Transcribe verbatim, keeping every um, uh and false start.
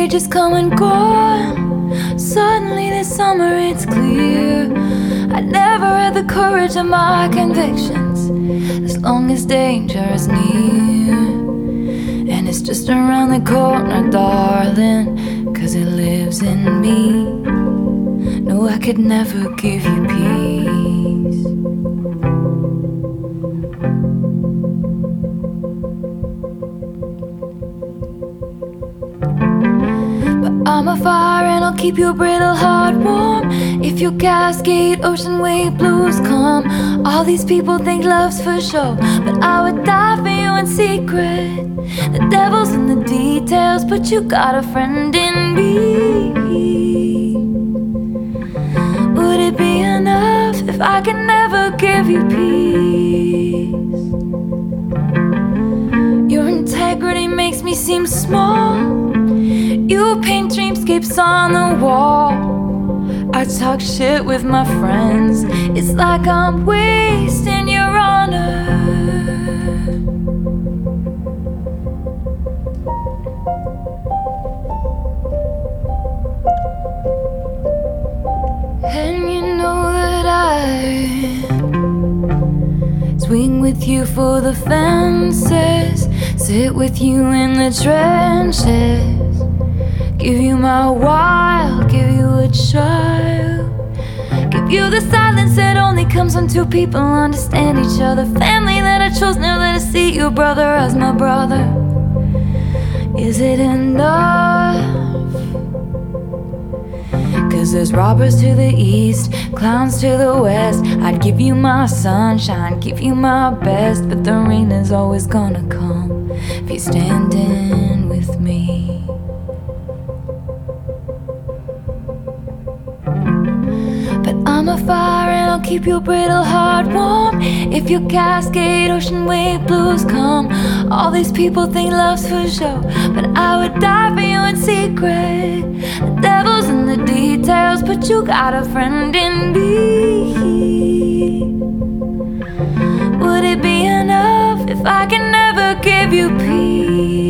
just come and go. Suddenly this summer it's clear I never had the courage of my convictions. As long as danger is near, and it's just around the corner, darling, 'cause it lives in me. No, I could never give you peace. But I'm a fire and I'll keep your brittle heart warm. If your Cascade ocean wave blues come, all these people think love's for show, but I would die for you in secret. The devil's in the details, but you got a friend in me. Would it be enough if I can never give you peace? Your integrity makes me seem small. You paint dreamscapes on the wall. I talk shit with my friends. It's like I'm wasting your honor. And you know that I swing with you for the fences, sit with you in the trenches, give you my wild, give you a child, give you the silence that only comes when two people understand each other. Family that I chose never to see your brother as my brother. Is it enough? 'Cause there's robbers to the east, clowns to the west. I'd give you my sunshine, give you my best, but the rain is always gonna come if you're standing with me. But I'm a fire and I'll keep your brittle heart warm. If your Cascade ocean wave blues come, all these people think love's for show, but I would die for you in secret. The devil's in the details, but you got a friend in me. Would it be enough if I can never give you peace?